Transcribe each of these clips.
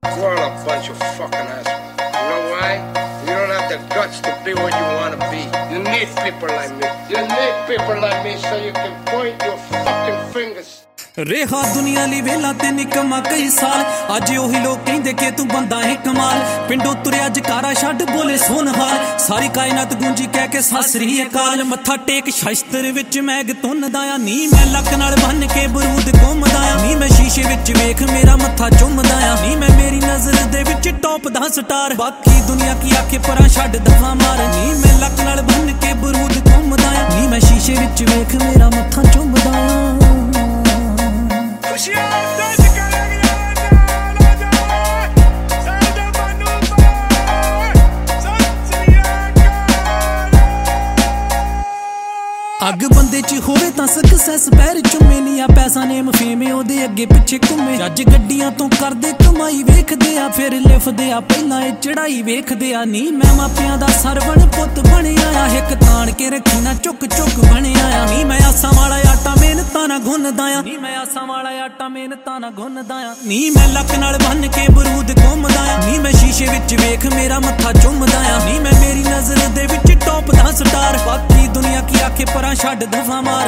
We're all a bunch of fucking assholes. You know why? You don't have the guts to be what you want to be. You need people like me. You need people like me so you can point your fucking fingers. रेहा दुनिया ली वेला ते निकमा कई साल अज ओही लोग कहंदे कि तू बंदा है कमाल पिंडों तुरे अज कारा छड्ड बोले सोन हाल सारी कायनात गूंजी कह के सत श्री अकाल मत्था टेक शस्त्र विच मैग तुनदा आ नी मैं लक नाल बन के बरूद घुमदा आ नी मैं शीशे विच वेख मेरा मत्था चुमदा आ नी मैं मेरी नजर दे विच टॉप दा स्टार बाकी दुनिया की आखे परां छड्ड दफा मार नी मैं लक नाल बन के बरूद घुमदा आ नी मैं शीशे विच वेख मेरा मत्था चुमदा आ अग बंदे च होवे तां सक्सेस पैर चुमे नी आ पैसा नेम फेम ओदे अगे पिछे घुमे अज गड्डियां तो करदे कमाई वेखदे आ फिर लिफदे आ पहला ए चढ़ाई वेखदे आ नी मैं मापियां दा सरवण पुत बणिया आ हिक ताण के रखी ना चुक चुक बणिया आ नी मैं आसां वाला आटा मेहनतां ना गुनदा आ नी मैं आसां वाला आटा मेहनतां ना गुनदा आ नी मैं लक नाल बन के बरूद घुमदा आ नी मैं शीशे विच वेख मेरा मत्था चुमदा आ नी मैं मेरी नजर दे विच टॉप दा स्टार बाकी दुनिया की आखे परां छड्ड दफा मार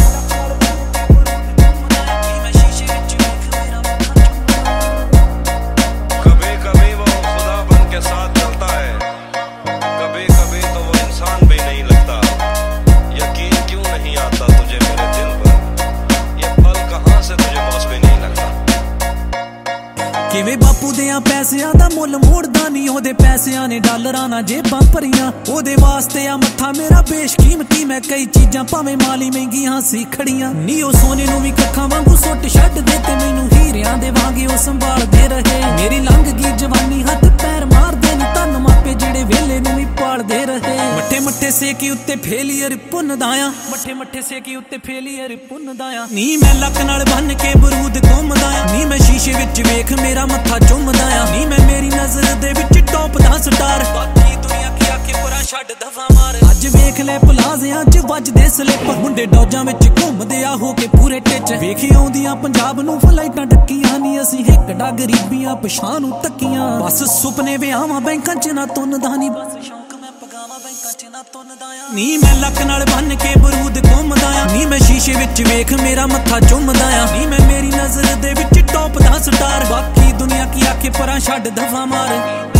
कभी कभी वो खुदा बन के साथ चलता है कभी कभी तो वो इंसान भी नहीं लगता यकीन क्यों नहीं आता तुझे मेरे दिल पर ये पल कहाँ से तुझे मौसमी नहीं लगता किवें बापू देयां पैसियां दा मुੱਲ मोड़दा नहीं ओदे पैसियां ने डॉलरां ना जेबां भरियां ओदे वास्ते आ मत्था मेरा बेशकीमती मैं कई चीजां भावें माली महंगियां सी खड़ियां नी ओ सोने नूं वी कखां वांगू सुੱਟ छड्ड दे ते मैनूं हीरियां दे वांगे ओ संभालदे रहे मेरी लंघ गई जवानी हत्थ पैर मारदे नी धन मापे जेड़े वेले नूं वी पालदे रहे मट्ठे मट्ठे सेकी उत्ते फेलियर भुनदा आ मट्ठे मट्ठे सेकी उत्ते फेलियर भुनदा आ नी मैं लक नाल बन के बरूद घुमदा आ नी मैं शीशे विच वेख मेरा मत्था चुमदा आ नी मैं मेरी नजर दे विच टॉप दा स्टार बाकी दुनिया की आखे परां छड्ड दफा मार अज वेख ले पलाज़ियां च वजदे स्लिप मुंडे डौजां विच घुमदे आ हो के पूरे टिच वेखी आउंदियां पंजाब नूं फ्लाइटां डक्कियां नी असीं हिक डा गरीबियां पछां नूं तक्कियां बस सुपने विआहां बैंकां च ना तुनदा नी बस शौक मैं पगावां बैंकां च ना तुनदा आ नी मैं लक नाल बन के बरूद घुमदा आ नी मैं शीशे विच वेख मेरा मत्था चुमदा आ नी मैं मेरी नजर दे विच टॉप दा स्टार बाकी दुनिया की आखे परां छड्ड दफा मार